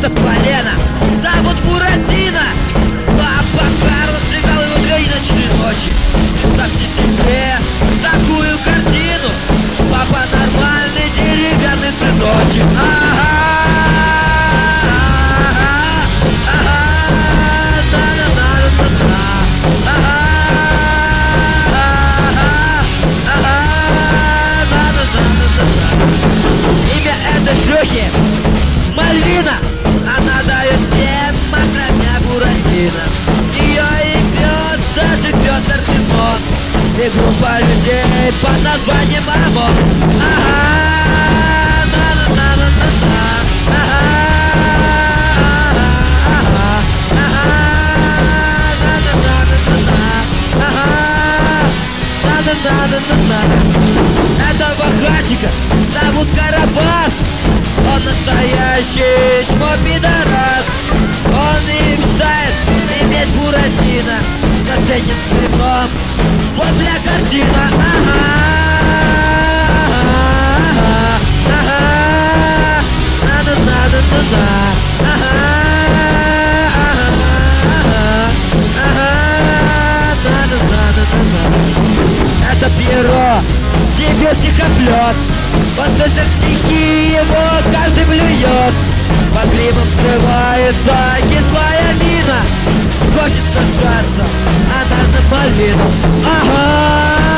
это полено. Зовут Буратино. Папа Карлос сыграл его 2 ночные ночи. Представьте себе такую картину. Папа нормальный деревянный сыночек. Имя этой шлюхи Мальвина. Она дает всем макромя Буратино. Ее имет даже Петр Тимон и группа людей под названием ОМОН. Этого хатика зовут Карабас. Он настоящий чмо-пидорас. Он и мечтает иметь Буратино соседним столом возле картина. Это Пьеро, тебе стихоплет. Послушав стихи его каждый блюет. Под гримом скрывается кислая мина. Хочется сжаться, она на Мальвину.